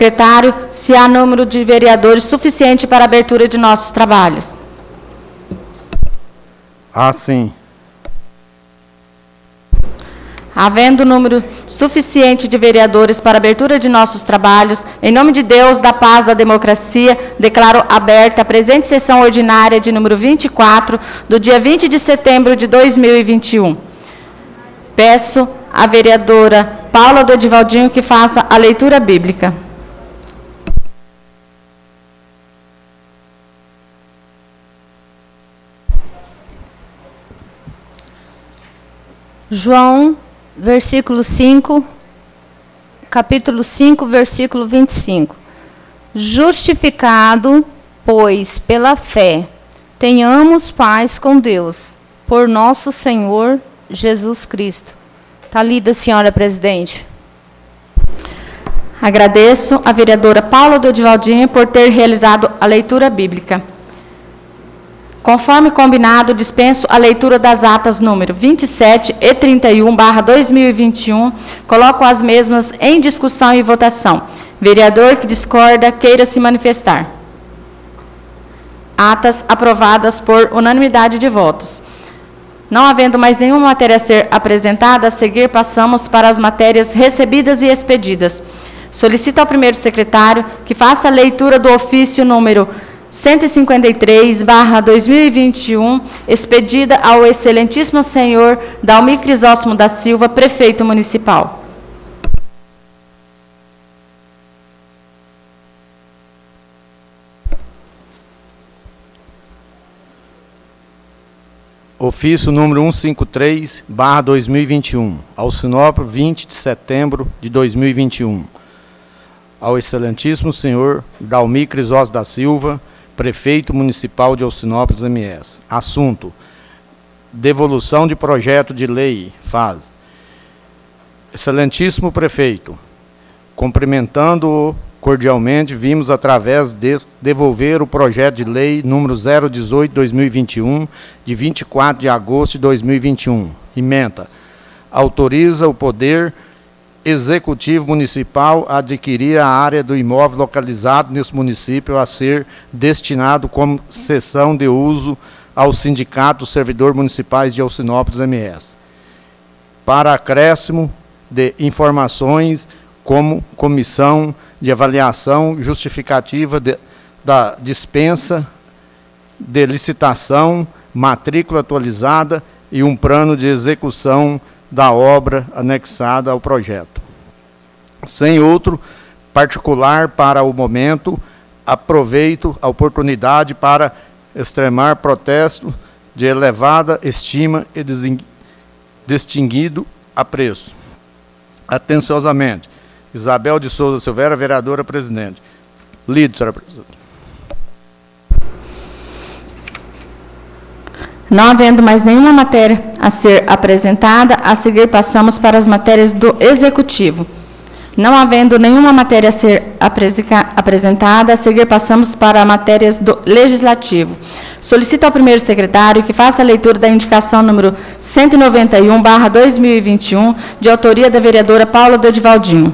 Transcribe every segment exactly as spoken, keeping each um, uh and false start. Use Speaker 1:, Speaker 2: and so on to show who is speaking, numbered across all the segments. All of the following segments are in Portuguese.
Speaker 1: Secretário, se há número de vereadores suficiente para a abertura de nossos trabalhos.
Speaker 2: Ah, sim.
Speaker 1: Havendo número suficiente de vereadores para a abertura de nossos trabalhos, em nome de Deus, da paz, da democracia, declaro aberta a presente sessão ordinária de número vinte e quatro, do dia vinte de setembro de dois mil e vinte e um. Peço à vereadora Paula do Edivaldinho que faça a leitura bíblica.
Speaker 3: João, versículo cinco, capítulo cinco, versículo vinte e cinco. Justificado, pois, pela fé, tenhamos paz com Deus, por nosso Senhor Jesus Cristo. Está lida, senhora presidente.
Speaker 1: Agradeço à vereadora Paula do Edivaldinho por ter realizado a leitura bíblica. Conforme combinado, dispenso a leitura das atas número vinte e sete e trinta e um barra dois mil e vinte e um. Coloco as mesmas em discussão e votação. Vereador que discorda, queira se manifestar. Atas aprovadas por unanimidade de votos. Não havendo mais nenhuma matéria a ser apresentada, a seguir passamos para as matérias recebidas e expedidas. Solicito ao primeiro secretário que faça a leitura do ofício número cento e cinquenta e três barra dois mil e vinte e um, expedida ao excelentíssimo senhor Dalmi Crisóstomo da Silva, prefeito municipal.
Speaker 2: Ofício número cento e cinquenta e três barra dois mil e vinte e um, ao Sinop, vinte de setembro de dois mil e vinte e um. Ao excelentíssimo senhor Dalmi Crisóstomo da Silva, prefeito municipal de Alcinópolis M S. Assunto: devolução de projeto de lei. Faz. Excelentíssimo prefeito, cumprimentando-o cordialmente, vimos através de devolver o projeto de lei número zero dezoito barra dois mil e vinte e um, de vinte e quatro de agosto de dois mil e vinte e um. Ementa: autoriza o Poder Executivo Municipal a adquirir a área do imóvel localizado nesse município a ser destinado como cessão de uso ao Sindicato dos Servidores Municipais de Alcinópolis M S, para acréscimo de informações como comissão de avaliação justificativa de, da dispensa de licitação, matrícula atualizada e um plano de execução da obra anexada ao projeto. Sem outro particular para o momento, aproveito a oportunidade para extremar protesto de elevada estima e distinguido apreço. Atenciosamente, Isabel de Souza Silveira, vereadora presidente. Lido, senhora presidente.
Speaker 1: Não havendo mais nenhuma matéria a ser apresentada, a seguir passamos para as matérias do Executivo. Não havendo nenhuma matéria a ser apresentada, a seguir passamos para as matérias do Legislativo. Solicito ao primeiro secretário que faça a leitura da indicação número cento e noventa e um barra dois mil e vinte e um, de autoria da vereadora Paula do Edivaldinho.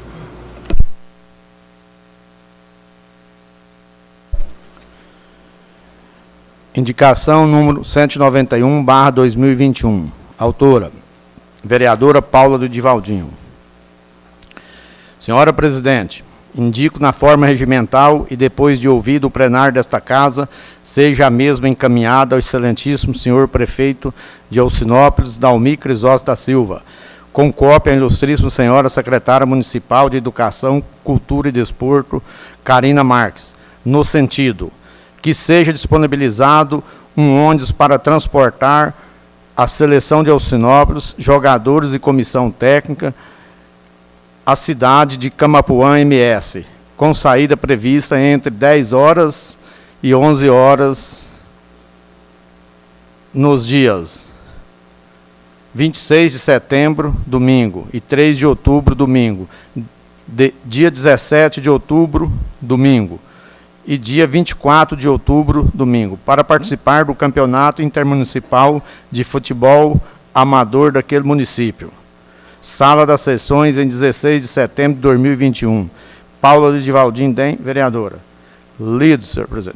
Speaker 2: Indicação número cento e noventa e um barra dois mil e vinte e um. Autora: vereadora Paula do Edivaldinho. Senhora presidente, indico na forma regimental e depois de ouvido o plenário desta casa, seja a mesma encaminhada ao excelentíssimo senhor prefeito de Alcinópolis, Dalmi Crisóstomo da Silva, com cópia à ilustríssima senhora secretária municipal de Educação, Cultura e Desporto, Carina Marques, no sentido que seja disponibilizado um ônibus para transportar a seleção de Alcinópolis, jogadores e comissão técnica, à cidade de Camapuã M S, com saída prevista entre dez horas e onze horas nos dias vinte e seis de setembro, domingo, e três de outubro, domingo, de, dia dezessete de outubro, domingo, e dia vinte e quatro de outubro, domingo, para participar do Campeonato Intermunicipal de Futebol Amador daquele município. Sala das Sessões, em dezesseis de setembro de dois mil e vinte e um. Paula Lidivaldim tem, vereadora. Lido, senhor presidente.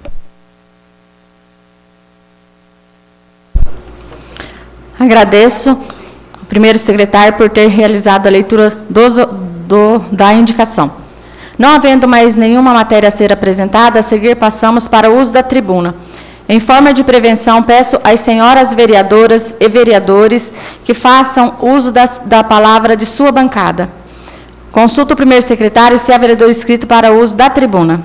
Speaker 1: Agradeço ao primeiro secretário por ter realizado a leitura dos, do, da indicação. Não havendo mais nenhuma matéria a ser apresentada, a seguir passamos para o uso da tribuna. Em forma de prevenção, peço às senhoras vereadoras e vereadores que façam uso das, da palavra de sua bancada. Consulto o primeiro secretário se há vereador inscrito para o uso da tribuna.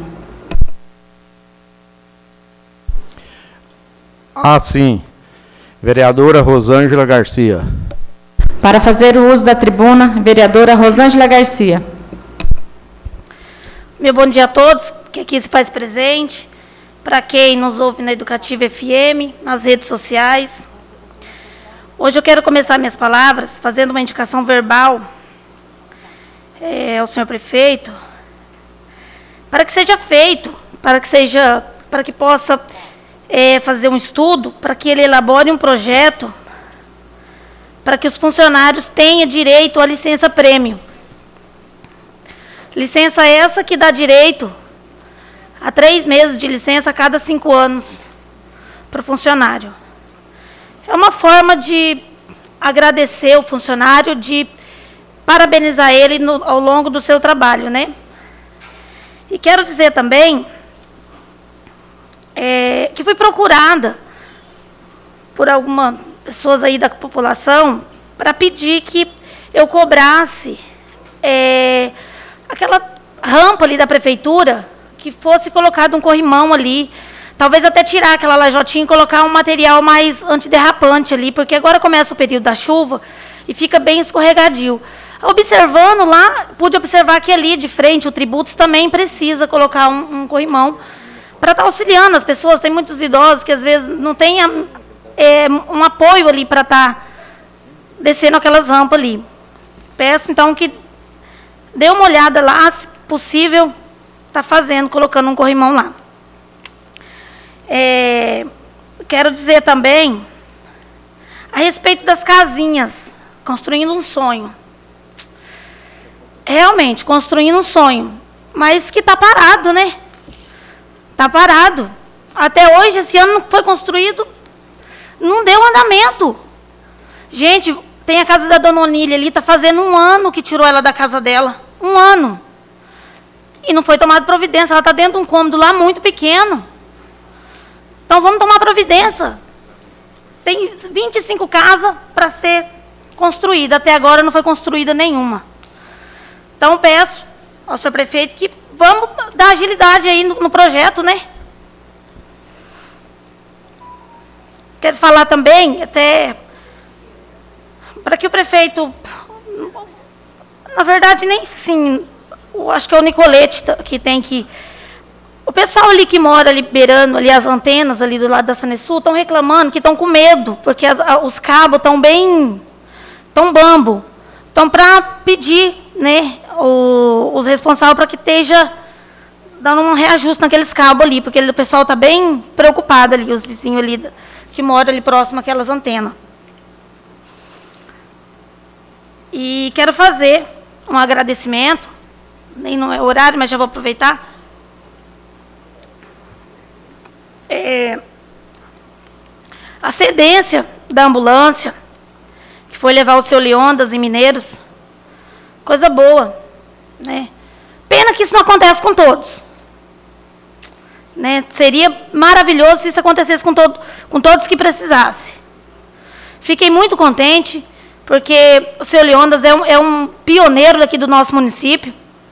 Speaker 2: Ah, sim. Vereadora Rosângela Garcia.
Speaker 1: Para fazer o uso da tribuna, vereadora Rosângela Garcia.
Speaker 4: Meu bom dia a todos, que aqui se faz presente, para quem nos ouve na Educativa F M, nas redes sociais. Hoje eu quero começar minhas palavras fazendo uma indicação verbal é, ao senhor prefeito, para que seja feito, para que seja, para que possa é, fazer um estudo, para que ele elabore um projeto, para que os funcionários tenham direito à licença-prêmio. Licença essa que dá direito a três meses de licença a cada cinco anos para o funcionário. É uma forma de agradecer o funcionário, de parabenizar ele no, ao longo do seu trabalho, né? E quero dizer também é, que fui procurada por algumas pessoas aí da população para pedir que eu cobrasse é, aquela rampa ali da prefeitura, que fosse colocado um corrimão ali, talvez até tirar aquela lajotinha e colocar um material mais antiderrapante ali, porque agora começa o período da chuva e fica bem escorregadio. Observando lá, pude observar que ali de frente, o Tributos também precisa colocar um, um corrimão para estar auxiliando as pessoas. Tem muitos idosos que às vezes não tem é, um apoio ali para estar descendo aquelas rampas ali. Peço então que dê uma olhada lá, se possível, está fazendo, colocando um corrimão lá. É, quero dizer também, a respeito das casinhas, construindo um sonho. Realmente, construindo um sonho, mas que está parado, né? Está parado. Até hoje, esse ano não foi construído, não deu andamento. Gente, tem a casa da dona Onília ali, está fazendo um ano que tirou ela da casa dela. Um ano. E não foi tomada providência. Ela está dentro de um cômodo lá muito pequeno. Então, vamos tomar providência. Tem vinte e cinco casas para ser construída. Até agora não foi construída nenhuma. Então, peço ao senhor prefeito que vamos dar agilidade aí no, no projeto, né? Quero falar também, até, para que o prefeito... Na verdade, nem sim. Acho que é o Nicolete que tem que... O pessoal ali que mora liberando ali as antenas ali do lado da Sanesul estão reclamando que estão com medo, porque as, os cabos estão bem... Estão bambo. Então, para pedir, né, o, os responsáveis para que esteja dando um reajuste naqueles cabos ali, porque ele, o pessoal está bem preocupado ali, os vizinhos ali que moram ali próximo àquelas antenas. E quero fazer um agradecimento, nem não é horário, mas já vou aproveitar. É, a cedência da ambulância, que foi levar o seu Leondas em Mineiros, coisa boa, né? Pena que isso não acontece com todos. Né? Seria maravilhoso se isso acontecesse com, todo, com todos que precisassem. Fiquei muito contente, porque o seu Leondas é um, é um pioneiro aqui do nosso município.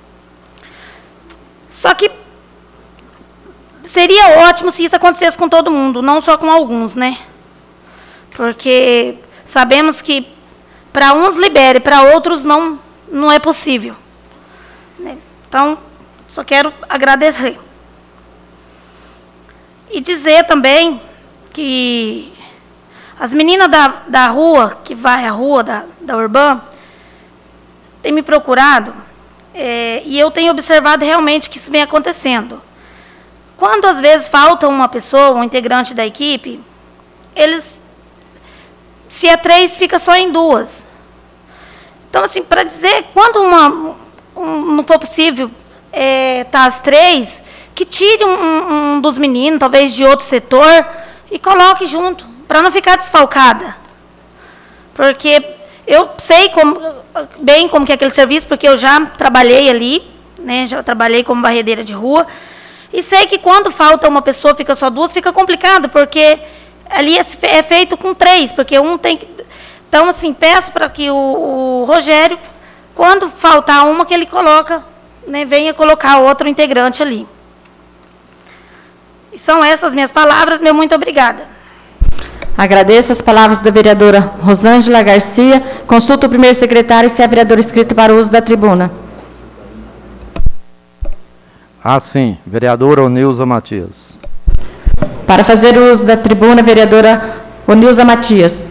Speaker 4: Só que seria ótimo se isso acontecesse com todo mundo, não só com alguns, né? Porque sabemos que para uns libere, para outros não, não é possível. Né? Então, só quero agradecer. E dizer também que as meninas da, da rua, que vai à rua da, da Urbã, têm me procurado, é, e eu tenho observado realmente que isso vem acontecendo. Quando, às vezes, falta uma pessoa, um integrante da equipe, eles, se é três, fica só em duas. Então, assim, para dizer, quando uma, um, não for possível é, tá as três, que tire um, um dos meninos, talvez de outro setor, e coloque junto, para não ficar desfalcada. Porque eu sei como, bem como que é aquele serviço, porque eu já trabalhei ali, né, já trabalhei como barredeira de rua, e sei que quando falta uma pessoa, fica só duas, fica complicado, porque ali é feito com três, porque um tem que... Então, assim, peço para que o, o Rogério, quando faltar uma, que ele coloca, né, venha colocar outro integrante ali. E são essas minhas palavras, meu muito obrigada.
Speaker 1: Agradeço as palavras da vereadora Rosângela Garcia. Consulta o primeiro secretário se há vereador inscrito para o uso da tribuna.
Speaker 2: Ah, sim. Vereadora Onilza Matias.
Speaker 1: Para fazer o uso da tribuna, vereadora Onilza Matias.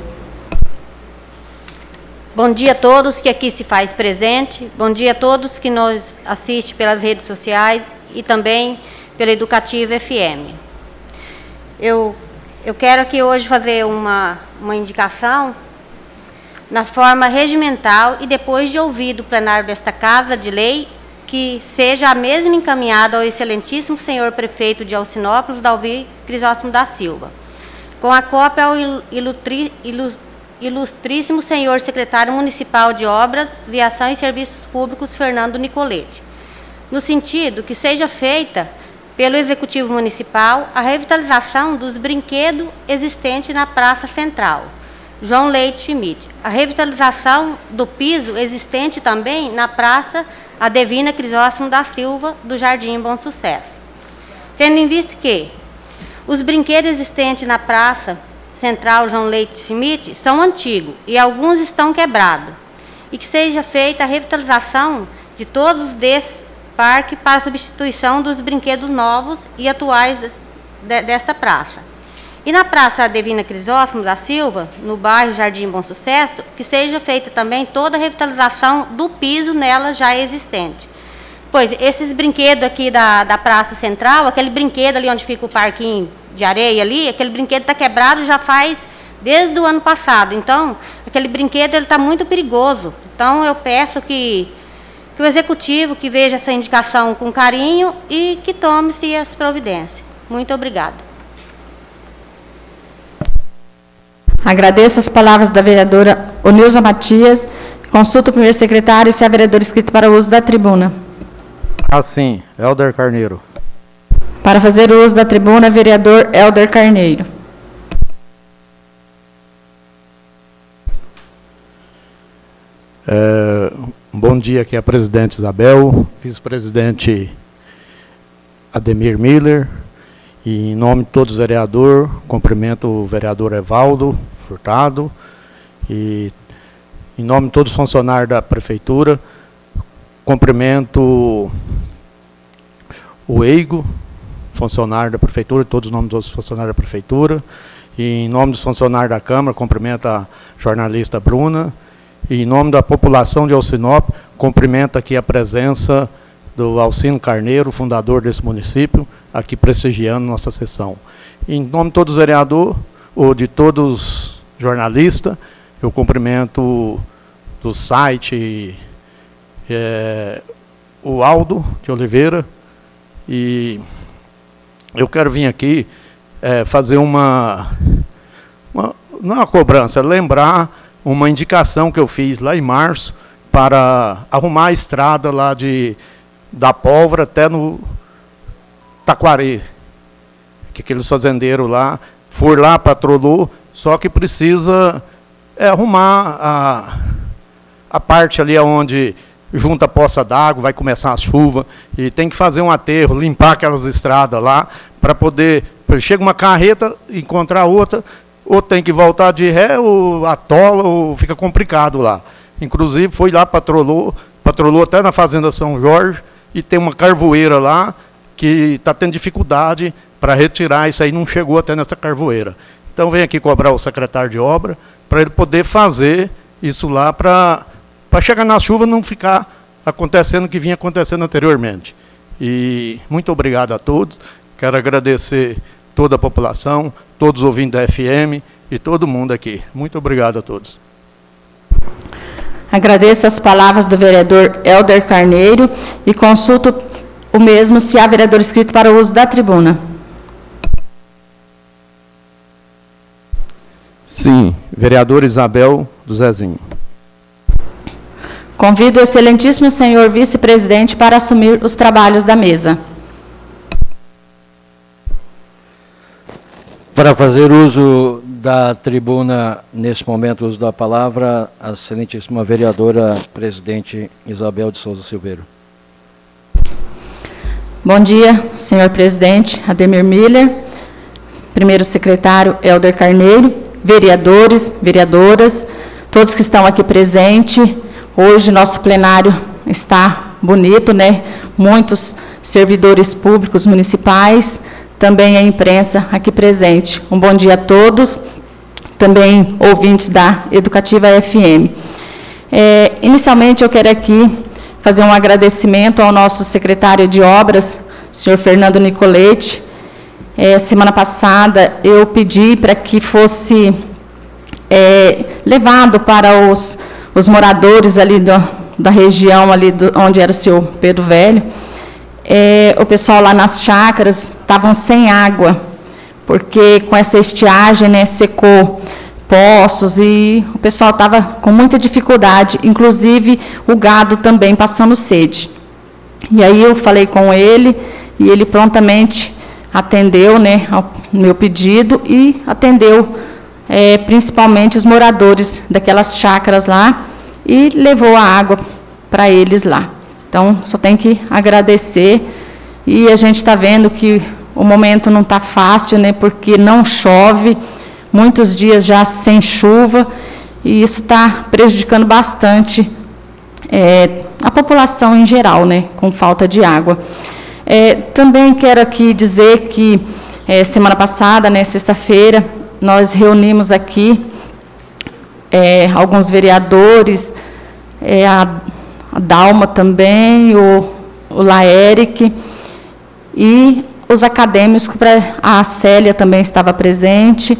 Speaker 5: Bom dia a todos que aqui se faz presente. Bom dia a todos que nos assistem pelas redes sociais e também pela Educativa F M. Eu, eu quero aqui hoje fazer uma, uma indicação na forma regimental e depois de ouvir do plenário desta Casa de Lei, que seja a mesma encaminhada ao excelentíssimo senhor prefeito de Alcinópolis, Dalvi Crisóstomo da Silva, com a cópia ao ilustri, ilustri, ilustríssimo senhor secretário municipal de Obras, Viação e Serviços Públicos, Fernando Nicolete, no sentido que seja feita pelo Executivo Municipal a revitalização dos brinquedos existentes na Praça Central, João Leite Schmidt, a revitalização do piso existente também na Praça Adevina Crisóstomo da Silva, do Jardim Bom Sucesso. Tendo em vista que os brinquedos existentes na Praça Central João Leite Schmidt são antigos e alguns estão quebrados, e que seja feita a revitalização de todos desses parques para substituição dos brinquedos novos e atuais de, de, desta praça. E na Praça Adevina Crisóstomo da Silva, no bairro Jardim Bom Sucesso, que seja feita também toda a revitalização do piso nela já existente. Pois esses brinquedos aqui da, da Praça Central, aquele brinquedo ali onde fica o parquinho de areia ali, aquele brinquedo está quebrado já faz desde o ano passado. Então, aquele brinquedo está muito perigoso. Então, eu peço que, que o Executivo que veja essa indicação com carinho e que tome-se as providências. Muito obrigada.
Speaker 1: Agradeço as palavras da vereadora Onilza Matias. Consulta o primeiro secretário se há vereador inscrito para o uso da tribuna.
Speaker 2: Ah, sim. Helder Carneiro.
Speaker 1: Para fazer o uso da tribuna, vereador Helder Carneiro.
Speaker 2: É, bom dia aqui a presidente Isabel, vice-presidente Ademir Miller, e em nome de todos os vereadores, cumprimento o vereador Evaldo Furtado, e em nome de todos os funcionários da prefeitura, cumprimento o Eigo, funcionário da prefeitura, todos os nomes dos funcionários da prefeitura, e em nome dos funcionários da Câmara, cumprimento a jornalista Bruna, e em nome da população de Alcinópolis, cumprimento aqui a presença do Alcino Carneiro, fundador desse município, aqui prestigiando nossa sessão. E em nome de todos os vereadores, ou de todos os jornalistas, eu cumprimento do site é, o Aldo de Oliveira, e eu quero vir aqui é, fazer uma, uma, não é uma cobrança, é lembrar uma indicação que eu fiz lá em março para arrumar a estrada lá de, da Pólvora até no Taquari, que aqueles fazendeiros lá, for lá, patrolou, só que precisa é, arrumar a, a parte ali onde junta a poça d'água, vai começar a chuva, e tem que fazer um aterro, limpar aquelas estradas lá, para poder, chega uma carreta, encontrar outra, ou tem que voltar de ré, ou atola, ou fica complicado lá. Inclusive, foi lá, patrolou, patrolou até na Fazenda São Jorge, e tem uma carvoeira lá, que está tendo dificuldade para retirar, isso aí não chegou até nessa carvoeira. Então, vem aqui cobrar o secretário de obra, para ele poder fazer isso lá, para para chegar na chuva não ficar acontecendo o que vinha acontecendo anteriormente. E muito obrigado a todos. Quero agradecer toda a população, todos os ouvintes da F M e todo mundo aqui. Muito obrigado a todos.
Speaker 1: Agradeço as palavras do vereador Helder Carneiro e consulto o mesmo se há vereador inscrito para o uso da tribuna.
Speaker 2: Sim. Vereador Isabel do Zezinho.
Speaker 1: Convido o excelentíssimo senhor vice-presidente para assumir os trabalhos da mesa.
Speaker 6: Para fazer uso da tribuna, nesse momento, uso da palavra, a excelentíssima vereadora presidente Isabel de Souza Silveira.
Speaker 1: Bom dia, senhor presidente Ademir Miller, primeiro secretário Helder Carneiro, vereadores, vereadoras, todos que estão aqui presentes. Hoje nosso plenário está bonito, né? Muitos servidores públicos municipais, também a imprensa aqui presente. Um bom dia a todos, também ouvintes da Educativa F M. É, inicialmente, eu quero aqui fazer um agradecimento ao nosso secretário de Obras, senhor Fernando Nicoletti. É, semana passada, eu pedi para que fosse é, levado para os, os moradores ali do, da região, ali do, onde era o seu Pedro Velho. É, o pessoal lá nas chácaras estavam sem água, porque com essa estiagem, né, secou poços e o pessoal estava com muita dificuldade, inclusive o gado também passando sede. E aí eu falei com ele e ele prontamente atendeu, né, ao meu pedido e atendeu é, principalmente os moradores daquelas chácaras lá e levou a água para eles lá. Então, só tem que agradecer, e a gente está vendo que o momento não está fácil, né, porque não chove, muitos dias já sem chuva, e isso está prejudicando bastante é, a população em geral, né, com falta de água. É, também quero aqui dizer que, é, semana passada, né, sexta-feira, nós reunimos aqui é, alguns vereadores, é, a a Dalma também, o, o Laéric, e os acadêmicos, a Célia também estava presente,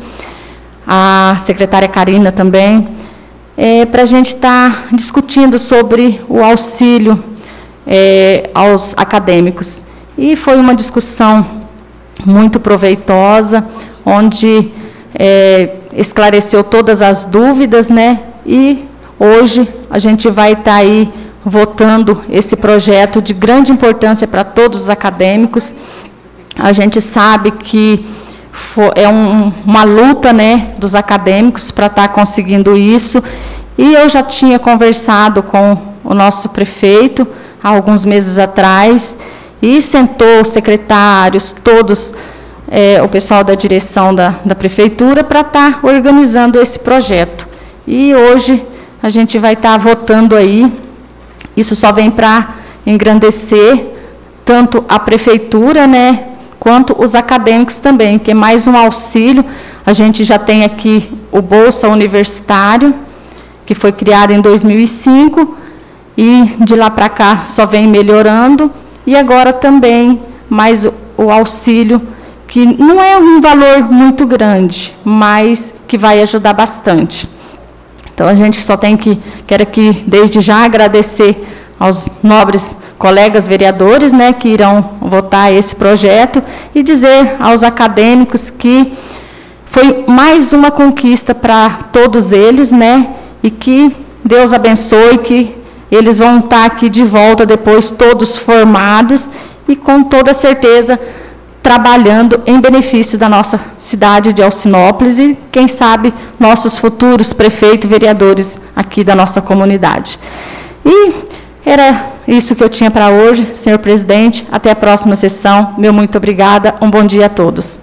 Speaker 1: a secretária Karina também, é, para a gente estar tá discutindo sobre o auxílio é, aos acadêmicos. E foi uma discussão muito proveitosa, onde é, esclareceu todas as dúvidas, né? E hoje a gente vai estar tá aí votando esse projeto de grande importância para todos os acadêmicos. A gente sabe que for, é um, uma luta, né, dos acadêmicos para estar tá conseguindo isso, e eu já tinha conversado com o nosso prefeito há alguns meses atrás, e sentou os secretários, todos, é, o pessoal da direção da, da prefeitura, para estar tá organizando esse projeto. E hoje a gente vai estar tá votando aí. Isso só vem para engrandecer tanto a prefeitura, né, quanto os acadêmicos também, que é mais um auxílio. A gente já tem aqui o Bolsa Universitário, que foi criado em dois mil e cinco, e de lá para cá só vem melhorando, e agora também mais o, o auxílio, que não é um valor muito grande, mas que vai ajudar bastante. Então, a gente só tem que, quero aqui, desde já, agradecer aos nobres colegas vereadores, né, que irão votar esse projeto, e dizer aos acadêmicos que foi mais uma conquista para todos eles, né, e que Deus abençoe, que eles vão estar aqui de volta depois, todos formados, e com toda certeza trabalhando em benefício da nossa cidade de Alcinópolis e, quem sabe, nossos futuros prefeitos e vereadores aqui da nossa comunidade. E era isso que eu tinha para hoje, senhor presidente. Até a próxima sessão. Meu muito obrigada. Um bom dia a todos.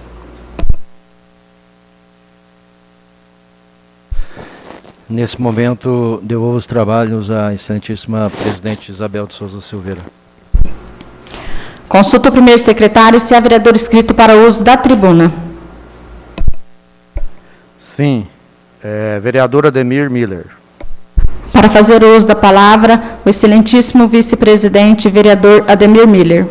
Speaker 6: Nesse momento, devolvo os trabalhos à excelentíssima presidente Isabel de Souza Silveira.
Speaker 1: Consulta o primeiro secretário se há vereador inscrito para o uso da tribuna.
Speaker 2: Sim. É, vereador Ademir Miller.
Speaker 1: Para fazer o uso da palavra, o excelentíssimo vice-presidente, vereador Ademir Miller.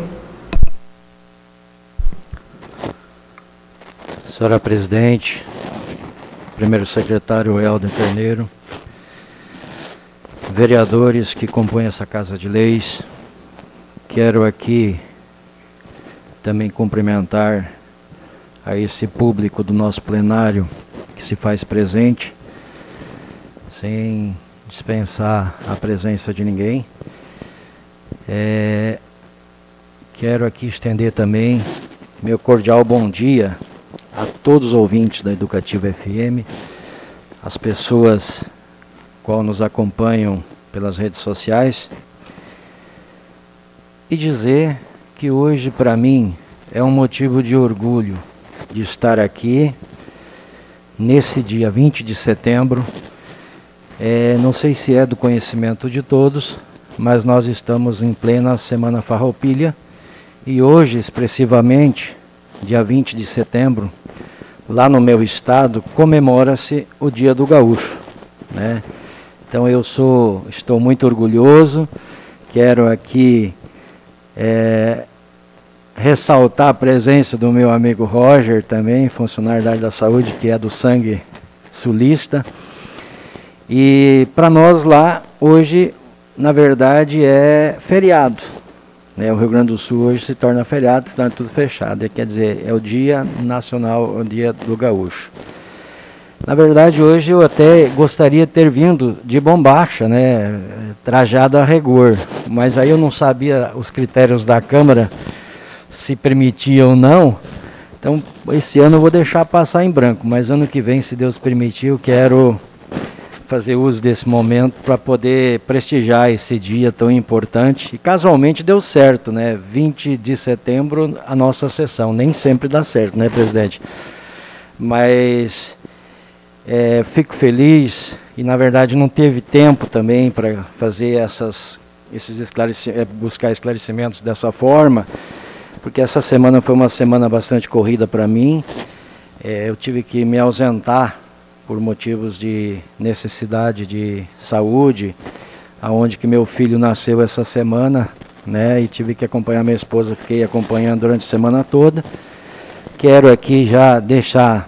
Speaker 6: Senhora presidente, primeiro secretário Helder Carneiro, vereadores que compõem essa Casa de Leis, quero aqui também cumprimentar a esse público do nosso plenário que se faz presente, sem dispensar a presença de ninguém. É, quero aqui estender também meu cordial bom dia a todos os ouvintes da Educativa F M, as pessoas qual nos acompanham pelas redes sociais, e dizer que hoje para mim é um motivo de orgulho de estar aqui nesse dia vinte de setembro. É, não sei se é do conhecimento de todos, mas nós estamos em plena Semana Farroupilha e hoje, expressivamente, dia vinte de setembro, lá no meu estado, comemora-se o Dia do Gaúcho, né? Então eu sou, estou muito orgulhoso, quero aqui é, ressaltar a presença do meu amigo Roger também, funcionário da área da saúde, que é do sangue sulista. E para nós lá, hoje, na verdade, é feriado, né? O Rio Grande do Sul hoje se torna feriado, se torna tudo fechado. Quer dizer, é o Dia Nacional, o Dia do Gaúcho. Na verdade, hoje eu até gostaria de ter vindo de bombacha, né? Trajado a rigor. Mas aí eu não sabia os critérios da Câmara, se permitia ou não. Então, esse ano eu vou deixar passar em branco. Mas ano que vem, se Deus permitir, eu quero fazer uso desse momento para poder prestigiar esse dia tão importante. E casualmente deu certo, né? vinte de setembro, a nossa sessão. Nem sempre dá certo, né, presidente? Mas é, fico feliz e, na verdade, não teve tempo também para fazer essas, esses esclarecimentos, buscar esclarecimentos dessa forma, porque essa semana foi uma semana bastante corrida para mim. É, eu tive que me ausentar por motivos de necessidade de saúde, aonde que meu filho nasceu essa semana, né, e tive que acompanhar minha esposa, fiquei acompanhando durante a semana toda. Quero aqui já deixar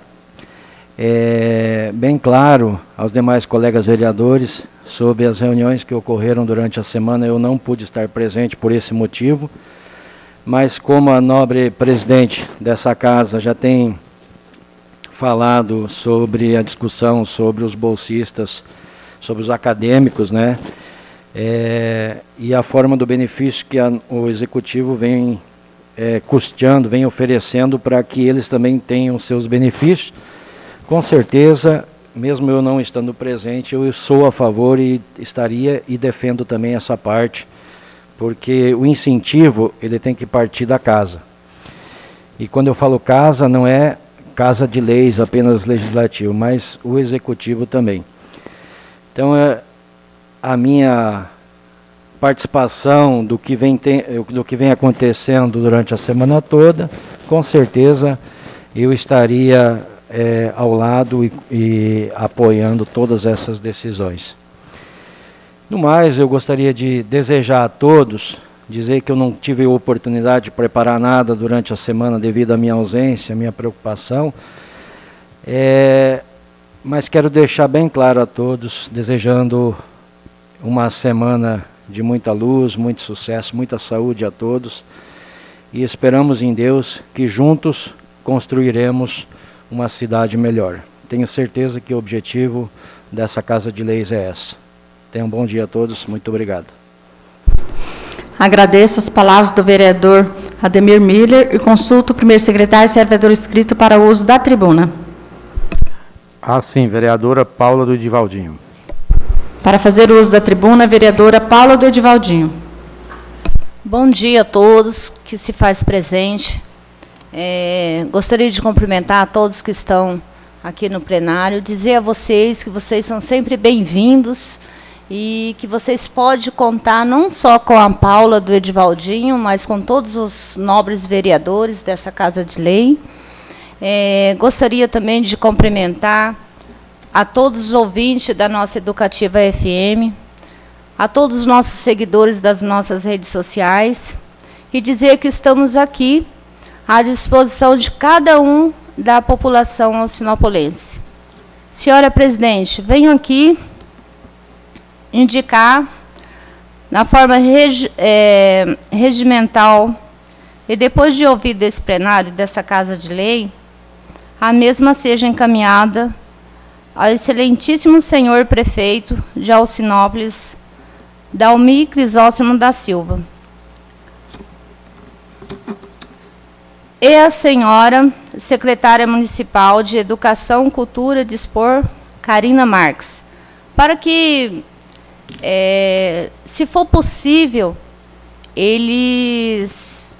Speaker 6: é, bem claro aos demais colegas vereadores sobre as reuniões que ocorreram durante a semana. Eu não pude estar presente por esse motivo, mas como a nobre presidente dessa casa já tem falado sobre a discussão sobre os bolsistas, sobre os acadêmicos, né? É, e a forma do benefício que a, o executivo vem é, custeando, vem oferecendo para que eles também tenham seus benefícios. Com certeza, mesmo eu não estando presente, eu sou a favor e estaria e defendo também essa parte, porque o incentivo ele tem que partir da casa. E quando eu falo casa, não é casa de leis apenas legislativo, mas o executivo também. Então, é, a minha participação do que vem, tem, do que vem acontecendo durante a semana toda, com certeza eu estaria é, ao lado e, e apoiando todas essas decisões. No mais, eu gostaria de desejar a todos, dizer que eu não tive a oportunidade de preparar nada durante a semana devido à minha ausência, à minha preocupação, é, mas quero deixar bem claro a todos, desejando uma semana de muita luz, muito sucesso, muita saúde a todos, e esperamos em Deus que juntos construiremos uma cidade melhor. Tenho certeza que o objetivo dessa Casa de Leis é essa. Tenham um bom dia a todos, muito obrigado.
Speaker 1: Agradeço as palavras do vereador Ademir Miller e consulto o primeiro secretário e servidor inscrito para o uso da tribuna.
Speaker 2: Ah, sim, vereadora Paula do Edivaldinho.
Speaker 1: Para fazer uso da tribuna, vereadora Paula do Edivaldinho.
Speaker 3: Bom dia a todos que se faz presente. É, gostaria de cumprimentar a todos que estão aqui no plenário, dizer a vocês que vocês são sempre bem-vindos e que vocês podem contar não só com a Paula do Edivaldinho, mas com todos os nobres vereadores dessa Casa de Lei. É, gostaria também de cumprimentar a todos os ouvintes da nossa Educativa F M, a todos os nossos seguidores das nossas redes sociais, e dizer que estamos aqui à disposição de cada um da população alcinopolense. Senhora presidente, venho aqui indicar na forma regi é, regimental, e depois de ouvir desse plenário, dessa Casa de Lei, a mesma seja encaminhada ao excelentíssimo senhor prefeito de Alcinópolis, Dalmi Crisóstomo da Silva, e a senhora secretária municipal de Educação, Cultura e Dispor, Carina Marques, para que, é, se for possível, eles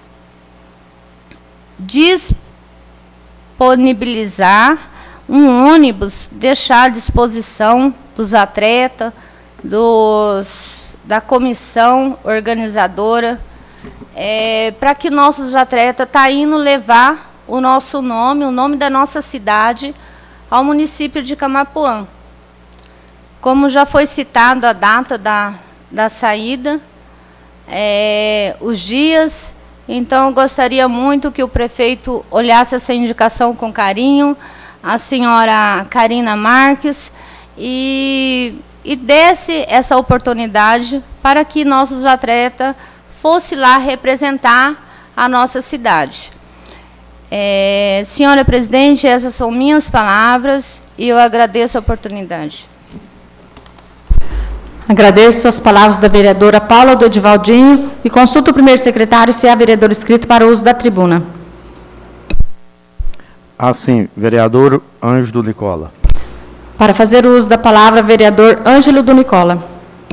Speaker 3: disponibilizar um ônibus, deixar à disposição dos atletas, dos, da comissão organizadora, é, para que nossos atletas estão indo levar o nosso nome, o nome da nossa cidade, ao município de Camapuã. Como já foi citado a data da, da saída, é, os dias, então eu gostaria muito que o prefeito olhasse essa indicação com carinho, a senhora Carina Marques, e, e desse essa oportunidade para que nossos atletas fossem lá representar a nossa cidade. É, senhora presidente, essas são minhas palavras e eu agradeço a oportunidade.
Speaker 1: Agradeço as palavras da vereadora Paula do Edivaldinho e consulto o primeiro secretário se há vereador inscrito para o uso da tribuna.
Speaker 2: Assim, vereador Ângelo Nicola.
Speaker 1: Para fazer o uso da palavra, vereador Ângelo do Nicola.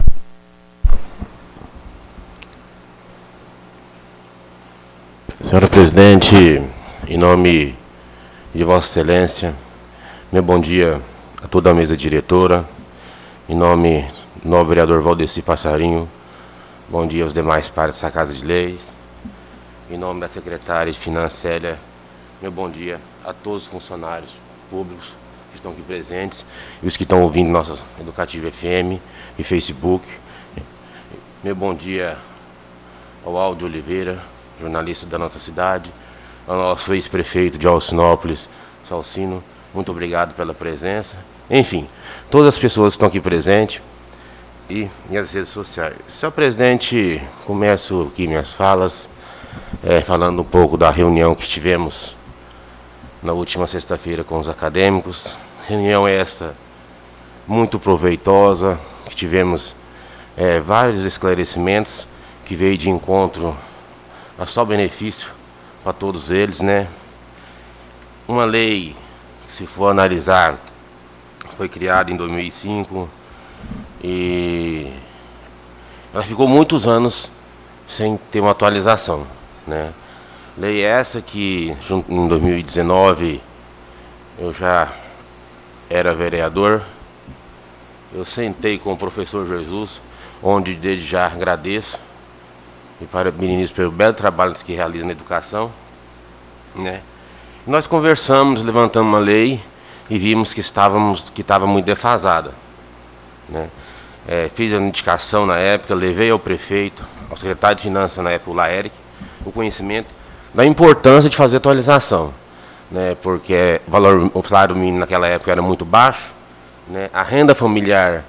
Speaker 7: Senhora presidente, em nome de Vossa Excelência, meu bom dia a toda a mesa diretora, em nome do novo vereador Valdeci Passarinho, bom dia aos demais pares dessa Casa de Leis, em nome da secretária de Finanças, Célia, meu bom dia a todos os funcionários públicos que estão aqui presentes e os que estão ouvindo nossa Educativa F M e Facebook. Meu bom dia ao Aldo Oliveira, jornalista da nossa cidade, ao nosso ex-prefeito de Alcinópolis, Salcino, muito obrigado pela presença. Enfim, todas as pessoas que estão aqui presentes e, e as redes sociais. Senhor presidente, começo aqui minhas falas, é, falando um pouco da reunião que tivemos na última sexta-feira com os acadêmicos. Reunião esta muito proveitosa, que tivemos é, vários esclarecimentos, que veio de encontro a só benefício para todos eles, né? Uma lei, se for analisar, foi criada em dois mil e cinco e ela ficou muitos anos sem ter uma atualização, né? Lei essa que em dois mil e dezenove eu já era vereador, eu sentei com o professor Jesus, onde desde já agradeço e parabenizo pelo belo trabalho que realiza na educação, né? Nós conversamos, levantamos uma lei e vimos que estávamos que estava muito defasada, né? É, fiz a indicação na época, levei ao prefeito, ao secretário de Finanças na época, o Laéric, o conhecimento da importância de fazer atualização, né? Porque o valor, o salário mínimo naquela época era muito baixo, né? A renda familiar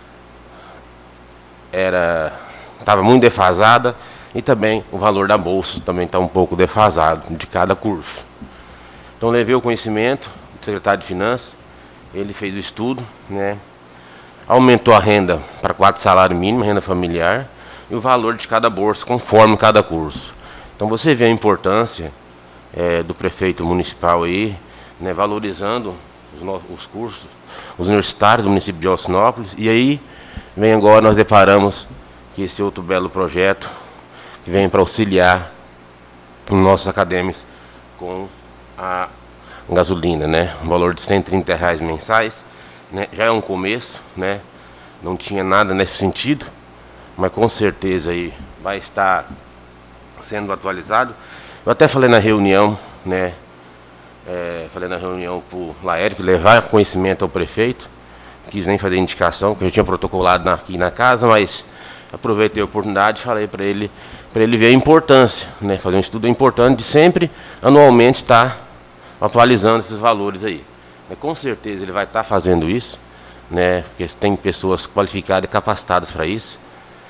Speaker 7: era estava muito defasada e também o valor da bolsa também está um pouco defasado de cada curso. Então levei o conhecimento do secretário de Finanças, ele fez o estudo, né? Aumentou a renda para quatro salários mínimos, renda familiar, e o valor de cada bolsa conforme cada curso. Então você vê a importância é, do prefeito municipal aí, né, valorizando os, no, os cursos, os universitários do município de Alcinópolis, e aí vem agora nós deparamos que esse outro belo projeto que vem para auxiliar os nossos acadêmicos com a gasolina, né, um valor de cento e trinta reais mensais, né, já é um começo, né, não tinha nada nesse sentido, mas com certeza aí vai estar sendo atualizado. Eu até falei na reunião, né, é, falei na reunião para o Laérico levar conhecimento ao prefeito, não quis nem fazer indicação, porque eu tinha protocolado na, aqui na casa, mas aproveitei a oportunidade e falei para ele, para ele ver a importância, né, fazer um estudo importante de sempre, anualmente, estar atualizando esses valores aí. Com certeza ele vai estar fazendo isso, né, porque tem pessoas qualificadas e capacitadas para isso.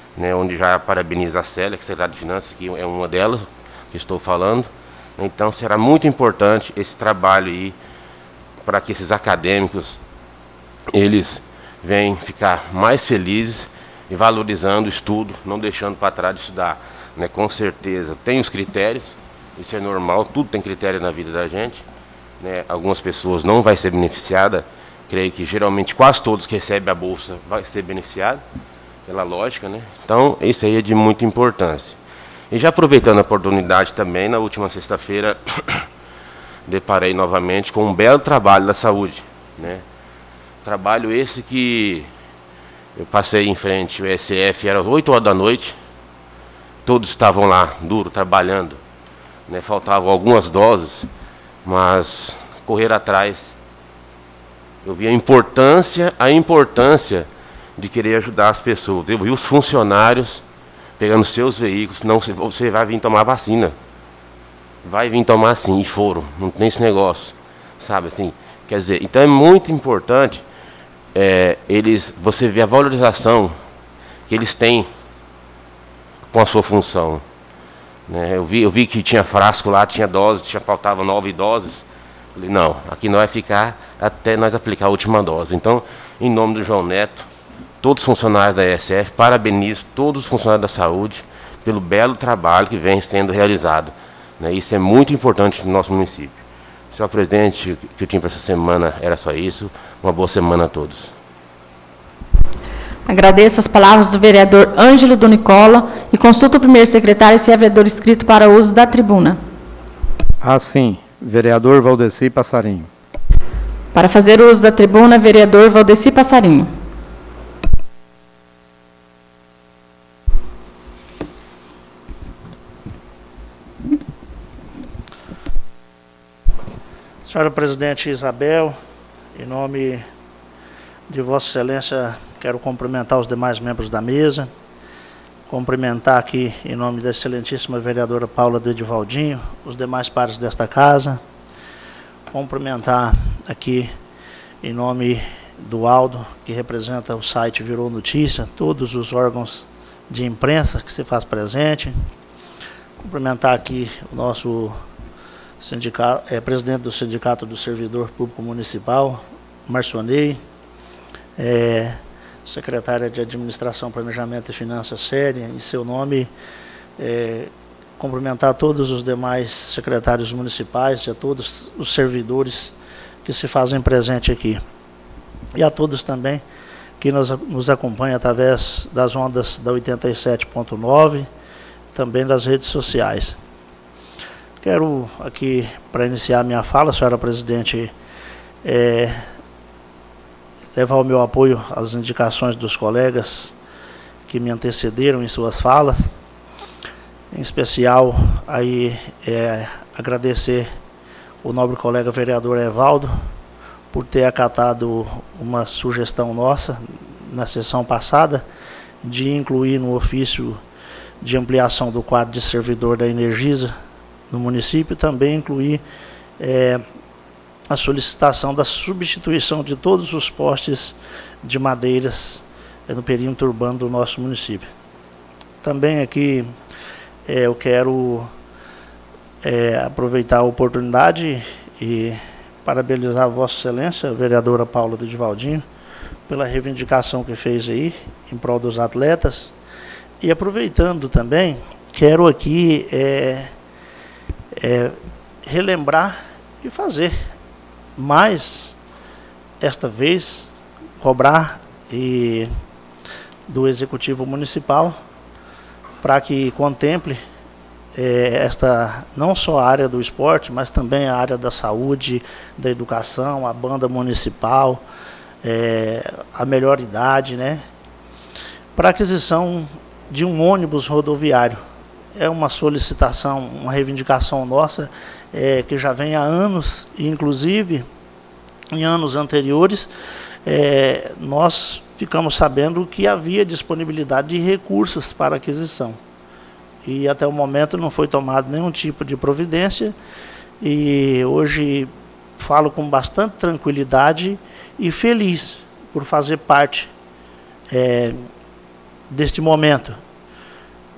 Speaker 7: né, onde já parabeniza a Célia, que é secretária de Finanças, que é uma delas que estou falando. Então será muito importante esse trabalho aí, para que esses acadêmicos, eles venham ficar mais felizes e valorizando o estudo, não deixando para trás de estudar. Né, com certeza tem os critérios, isso é normal, tudo tem critério na vida da gente. Né, algumas pessoas não vão ser beneficiadas, creio que geralmente quase todos que recebem a bolsa vai ser beneficiado, pela lógica, né? Então isso aí é de muita importância. E já aproveitando a oportunidade também, na última sexta-feira, deparei novamente com um belo trabalho da saúde. Né? Trabalho esse que eu passei em frente, o E S F, era às oito horas da noite, todos estavam lá, duro, trabalhando. Né? Faltavam algumas doses, mas correr atrás. Eu vi a importância, a importância de querer ajudar as pessoas. Eu vi os funcionários pegando seus veículos, não, você vai vir tomar vacina. Vai vir tomar sim, e foram, não tem esse negócio, sabe assim? Quer dizer, então é muito importante é, eles, você ver a valorização que eles têm com a sua função. Né? Eu, vi, eu vi que tinha frasco lá, tinha doses, tinha, faltava nove doses. Falei, não, aqui não vai ficar até nós aplicar a última dose. Então, em nome do João Neto, todos os funcionários da E S F, parabenizo todos os funcionários da saúde pelo belo trabalho que vem sendo realizado. Né, isso é muito importante no nosso município. Senhor presidente, o que eu tinha para essa semana era só isso. Uma boa semana a todos.
Speaker 1: Agradeço as palavras do vereador Ângelo do Nicola e consulto o primeiro secretário se é vereador inscrito para uso da tribuna.
Speaker 2: Assim, vereador Valdeci Passarinho.
Speaker 1: Para fazer uso da tribuna, vereador Valdeci Passarinho.
Speaker 8: Senhora Presidente Isabel, em nome de Vossa Excelência, quero cumprimentar os demais membros da mesa, cumprimentar aqui, em nome da excelentíssima vereadora Paula do Edivaldinho, os demais pares desta casa, cumprimentar aqui, em nome do Aldo, que representa o site Virou Notícia, todos os órgãos de imprensa que se faz presente, cumprimentar aqui o nosso Sindicato, é, presidente do Sindicato do Servidor Público Municipal, Marcionei, é, secretária de Administração, Planejamento e Finanças, Séria, em seu nome, é, cumprimentar todos os demais secretários municipais e a todos os servidores que se fazem presente aqui. E a todos também que nos, nos acompanham através das ondas da oitenta e sete ponto nove, também das redes sociais. Quero aqui, para iniciar a minha fala, senhora presidente, é, levar o meu apoio às indicações dos colegas que me antecederam em suas falas. Em especial, aí, é, agradecer o nobre colega vereador Evaldo por ter acatado uma sugestão nossa na sessão passada de incluir no ofício de ampliação do quadro de servidor da Energisa no município, também incluir é, a solicitação da substituição de todos os postes de madeiras é, no perímetro urbano do nosso município. Também aqui é, eu quero é, aproveitar a oportunidade e parabenizar a Vossa Excelência, a vereadora Paula do Edivaldinho, pela reivindicação que fez aí em prol dos atletas. E aproveitando também, quero aqui é, É, relembrar e fazer mais, esta vez, cobrar e, do Executivo Municipal para que contemple é, esta, não só a área do esporte, mas também a área da saúde, da educação, a banda municipal, é, a melhor idade, né, para aquisição de um ônibus rodoviário. É uma solicitação, uma reivindicação nossa, é, que já vem há anos, e inclusive em anos anteriores, é, nós ficamos sabendo que havia disponibilidade de recursos para aquisição. E até o momento não foi tomado nenhum tipo de providência, e hoje falo com bastante tranquilidade e feliz por fazer parte é, deste momento.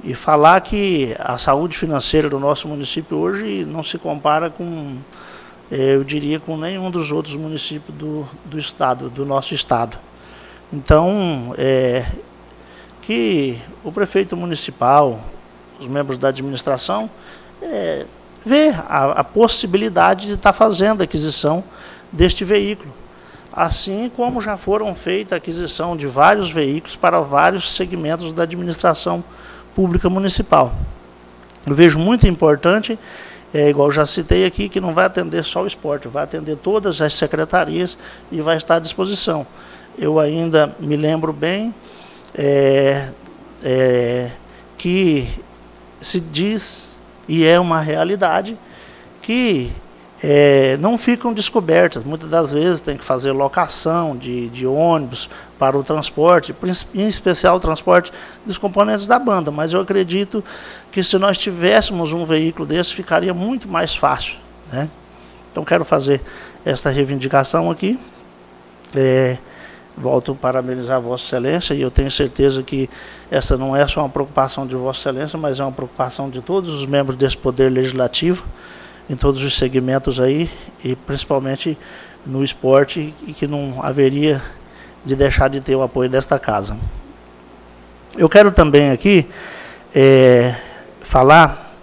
Speaker 8: e falar que a saúde financeira do nosso município hoje não se compara com, eu diria, com nenhum dos outros municípios do, do estado, do nosso estado. Então, é, que o prefeito municipal, os membros da administração, é, vê a, a possibilidade de estar fazendo a aquisição deste veículo, assim como já foram feitas a aquisição de vários veículos para vários segmentos da administração pública municipal. Eu vejo muito importante, é, igual eu já citei aqui, que não vai atender só o esporte, vai atender todas as secretarias e vai estar à disposição. Eu ainda me lembro bem é, é, que se diz, e é uma realidade, que é, não ficam descobertas. Muitas das vezes tem que fazer locação de, de ônibus para o transporte, em especial o transporte dos componentes da banda, mas eu acredito que se nós tivéssemos um veículo desse, ficaria muito mais fácil, né? Então quero fazer esta reivindicação aqui. É, volto a parabenizar a Vossa Excelência, e eu tenho certeza que essa não é só uma preocupação de Vossa Excelência, mas é uma preocupação de todos os membros desse Poder Legislativo, em todos os segmentos aí, e principalmente no esporte, e que não haveria de deixar de ter o apoio desta casa. Eu quero também aqui é, falar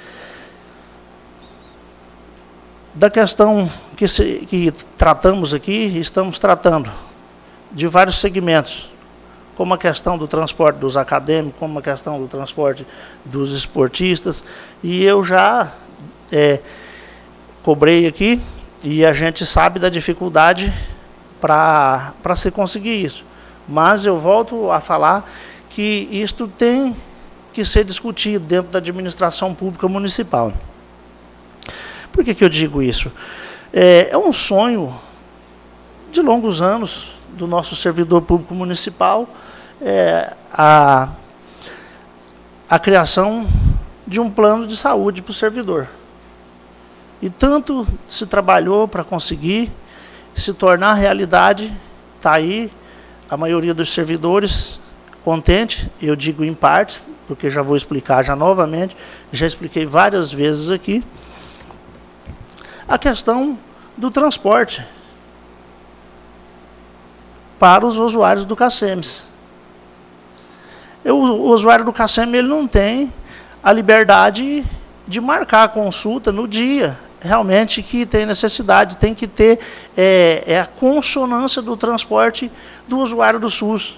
Speaker 8: da questão que, se, que tratamos aqui, estamos tratando de vários segmentos, como a questão do transporte dos acadêmicos, como a questão do transporte dos esportistas, e eu já é, cobrei aqui, e a gente sabe da dificuldade para para se conseguir isso. Mas eu volto a falar que isto tem que ser discutido dentro da administração pública municipal. Por que que eu digo isso? É, é um sonho de longos anos do nosso servidor público municipal, é, a, a criação de um plano de saúde para o servidor. E tanto se trabalhou para conseguir se tornar realidade, está aí a maioria dos servidores contente, eu digo em partes, porque já vou explicar já novamente, já expliquei várias vezes aqui, a questão do transporte para os usuários do CACEMES. Eu, o usuário do CACEMES ele não tem a liberdade de marcar a consulta no dia, realmente que tem necessidade, tem que ter é, é a consonância do transporte do usuário do SUS.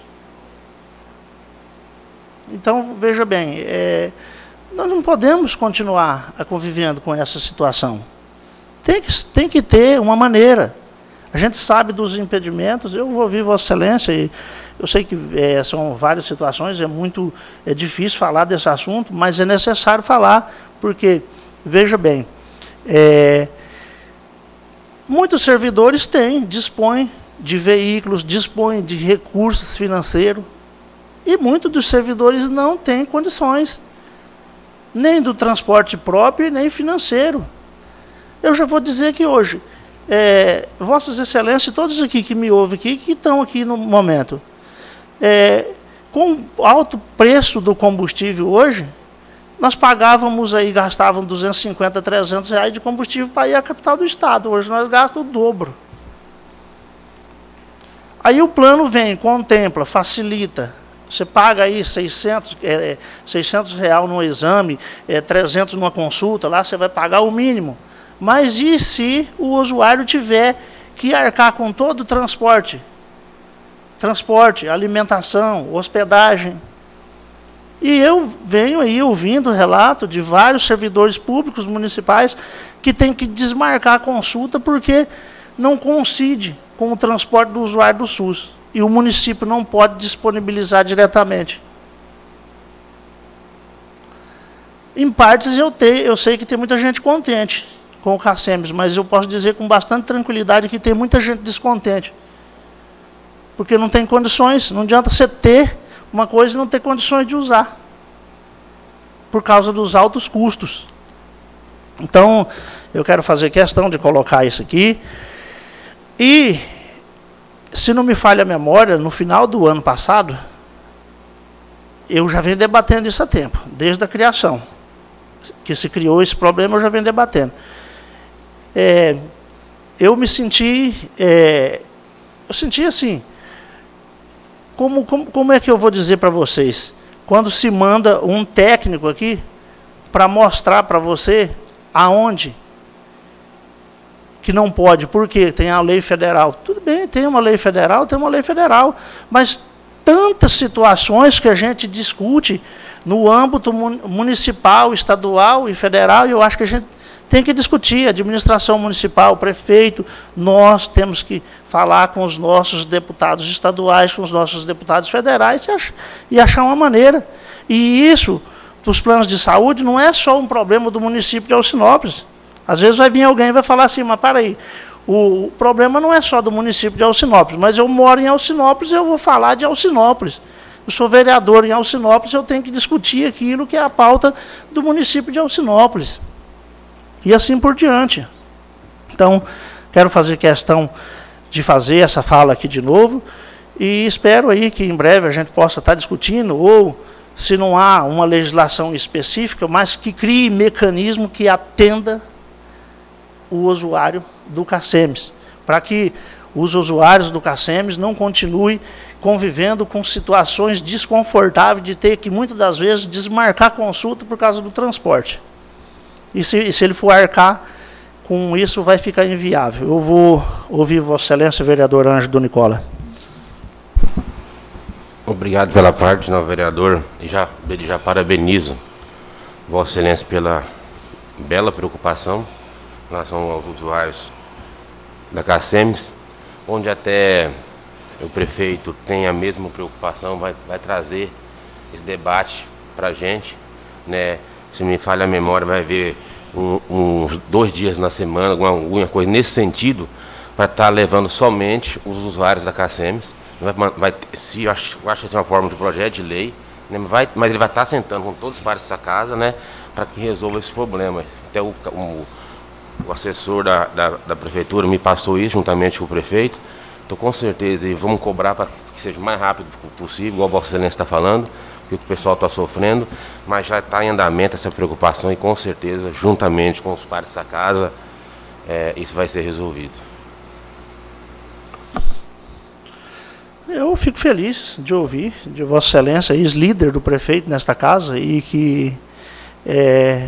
Speaker 8: Então, veja bem, é, nós não podemos continuar a convivendo com essa situação. Tem que, tem que ter uma maneira. A gente sabe dos impedimentos, eu vou ouvir Vossa Excelência, e eu sei que é, são várias situações, é muito é difícil falar desse assunto, mas é necessário falar, porque, veja bem, é, muitos servidores têm, dispõem de veículos, dispõem de recursos financeiros, e muitos dos servidores não têm condições, nem do transporte próprio, nem financeiro. Eu já vou dizer que hoje, é, Vossas Excelências, todos aqui que me ouvem aqui, que estão aqui no momento, é, com o alto preço do combustível hoje, nós pagávamos aí, gastávamos duzentos e cinquenta, trezentos reais de combustível para ir à capital do estado. Hoje nós gastamos o dobro. Aí o plano vem, contempla, facilita. Você paga aí seiscentos, é, seiscentos reais no exame, é, trezentos numa consulta, lá você vai pagar o mínimo. Mas e se o usuário tiver que arcar com todo o transporte? Transporte, alimentação, hospedagem. E eu venho aí ouvindo relato de vários servidores públicos municipais que têm que desmarcar a consulta porque não coincide com o transporte do usuário do SUS. E o município não pode disponibilizar diretamente. Em partes eu, te, eu sei que tem muita gente contente com o CACEMES, mas eu posso dizer com bastante tranquilidade que tem muita gente descontente. Porque não tem condições, não adianta você ter uma coisa e não ter condições de usar, por causa dos altos custos. Então, eu quero fazer questão de colocar isso aqui. E, se não me falha a memória, no final do ano passado, eu já venho debatendo isso há tempo, desde a criação. Que se criou esse problema, eu já venho debatendo. É, eu me senti, é, eu senti assim, como, como, como é que eu vou dizer para vocês? Quando se manda um técnico aqui para mostrar para você aonde que não pode, porque tem a lei federal. Tudo bem, tem uma lei federal, tem uma lei federal, mas tantas situações que a gente discute no âmbito municipal, estadual e federal, e eu acho que a gente tem que discutir, a administração municipal, o prefeito, nós temos que falar com os nossos deputados estaduais, com os nossos deputados federais, e, ach e achar uma maneira. E isso, dos planos de saúde, não é só um problema do município de Alcinópolis. Às vezes vai vir alguém e vai falar assim, mas para aí, o, o problema não é só do município de Alcinópolis, mas eu moro em Alcinópolis, eu vou falar de Alcinópolis. Eu sou vereador em Alcinópolis, eu tenho que discutir aquilo que é a pauta do município de Alcinópolis. E assim por diante. Então, quero fazer questão de fazer essa fala aqui de novo, e espero aí que em breve a gente possa estar discutindo, ou se não há uma legislação específica, mas que crie mecanismo que atenda o usuário do CACEMES, para que os usuários do CACEMES não continuem convivendo com situações desconfortáveis de ter que, muitas das vezes, desmarcar consulta por causa do transporte. E se, e se ele for arcar com isso, vai ficar inviável. Eu vou ouvir Vossa Excelência, vereador Ângelo Nicola.
Speaker 7: Obrigado pela parte, não, vereador, e já, já parabenizo Vossa Excelência pela bela preocupação em relação aos usuários da CACEMES, onde até o prefeito tem a mesma preocupação, vai, vai trazer esse debate para a gente, né? Se me falha a memória, vai haver um, uns dois dias na semana, alguma, alguma coisa nesse sentido, para estar tá levando somente os usuários da CACEMES. Vai, vai, se, eu acho, eu acho que essa é uma forma de projeto de lei, né? vai, mas ele vai estar tá sentando com todos os pares dessa casa, né? Para que resolva esse problema. Até o, o, o assessor da, da, da prefeitura me passou isso, juntamente com o prefeito. Então, com certeza, e vamos cobrar para que seja o mais rápido possível, igual a Vossa Excelência está falando, que o pessoal está sofrendo, mas já está em andamento essa preocupação e, com certeza, juntamente com os pares dessa casa, é, isso vai ser resolvido.
Speaker 8: Eu fico feliz de ouvir de Vossa Excelência, ex-líder do prefeito nesta casa, e que é,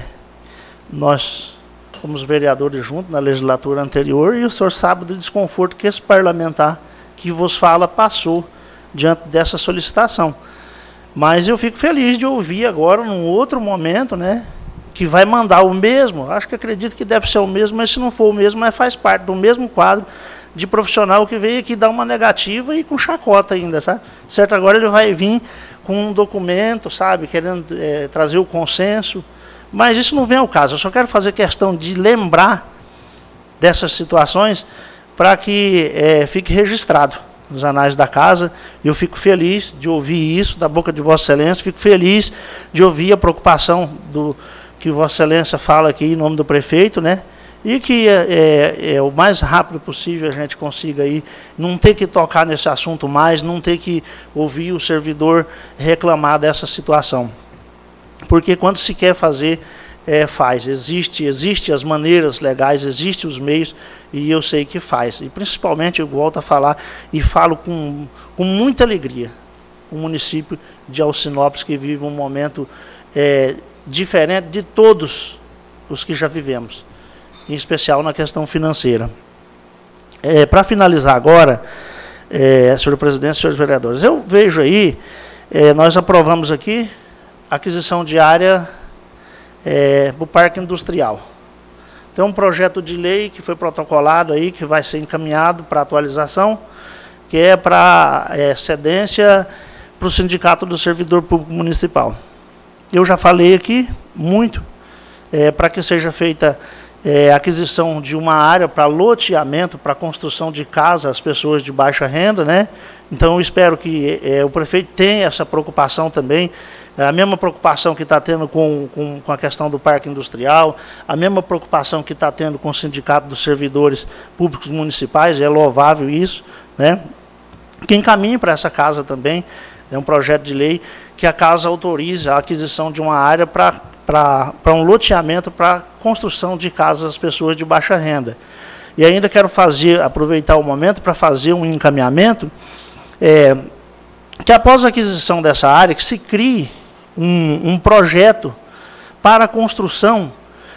Speaker 8: nós fomos vereadores juntos na legislatura anterior, e o senhor sabe do desconforto que esse parlamentar que vos fala passou diante dessa solicitação. Mas eu fico feliz de ouvir agora, num outro momento, né, que vai mandar o mesmo, acho que acredito que deve ser o mesmo, mas se não for o mesmo, mas faz parte do mesmo quadro de profissional que veio aqui dar uma negativa e com chacota ainda, sabe? Certo, agora ele vai vir com um documento, sabe, querendo é, trazer o consenso, mas isso não vem ao caso. Eu só quero fazer questão de lembrar dessas situações para que é, fique registrado nos anais da casa. Eu fico feliz de ouvir isso da boca de Vossa Excelência, fico feliz de ouvir a preocupação do que Vossa Excelência fala aqui em nome do prefeito, né? E que é, é, é, o mais rápido possível a gente consiga aí não ter que tocar nesse assunto mais, não ter que ouvir o servidor reclamar dessa situação. Porque quando se quer fazer, é, faz. Existe, existe as maneiras legais, existem os meios, e eu sei que faz. E principalmente eu volto a falar, e falo com, com muita alegria, o município de Alcinópolis, que vive um momento é, diferente de todos os que já vivemos, em especial na questão financeira. É, para finalizar agora, é, senhor presidente, senhores vereadores, eu vejo aí, é, nós aprovamos aqui a aquisição de área é, para o Parque Industrial. Tem um projeto de lei que foi protocolado aí, que vai ser encaminhado para atualização, que é para é, cedência para o Sindicato do Servidor Público Municipal. Eu já falei aqui muito, é, para que seja feita É, aquisição de uma área para loteamento, para construção de casa às pessoas de baixa renda, né? Então eu espero que é, o prefeito tenha essa preocupação também, a mesma preocupação que está tendo com, com, com a questão do parque industrial, a mesma preocupação que está tendo com o Sindicato dos Servidores Públicos Municipais, é louvável isso, né? Que encaminhe para essa casa também É um projeto de lei que a casa autoriza a aquisição de uma área para para um loteamento para construção de casas às pessoas de baixa renda. E ainda quero fazer, aproveitar o momento para fazer um encaminhamento, é, que após a aquisição dessa área, que se crie um, um projeto para a construção,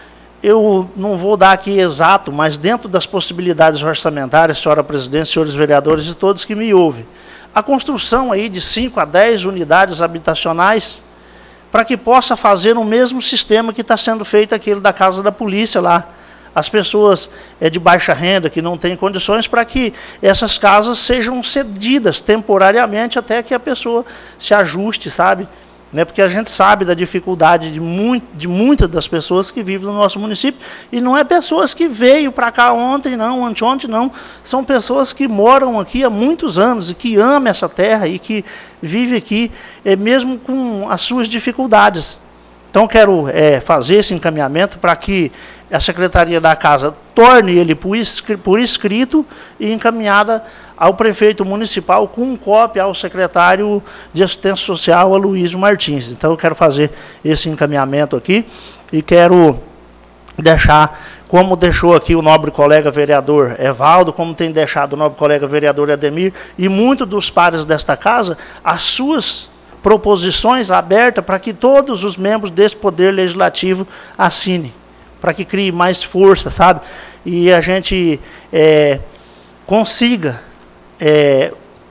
Speaker 8: eu não vou dar aqui exato, mas dentro das possibilidades orçamentárias, senhora presidente, senhores vereadores e todos que me ouvem, a construção aí de cinco a dez unidades habitacionais, para que possa fazer no mesmo sistema que está sendo feito aquele da Casa da Polícia lá. As pessoas é, de baixa renda, que não têm condições, para que essas casas sejam cedidas temporariamente até que a pessoa se ajuste, sabe? Né? Porque a gente sabe da dificuldade de, muito, de muitas das pessoas que vivem no nosso município, e não é pessoas que veio para cá ontem, não, anteontem, não. São pessoas que moram aqui há muitos anos e que amam essa terra e que vivem aqui, é, mesmo com as suas dificuldades. Então, quero é, fazer esse encaminhamento para que a Secretaria da Casa torne ele por escrito e encaminhada ao prefeito municipal com cópia ao secretário de Assistência Social, Aloysio Martins. Então, eu quero fazer esse encaminhamento aqui e quero deixar, como deixou aqui o nobre colega vereador Evaldo, como tem deixado o nobre colega vereador Ademir, e muitos dos pares desta casa, as suas proposições abertas para que todos os membros desse Poder Legislativo assinem, para que crie mais força, sabe? E a gente é, consiga é,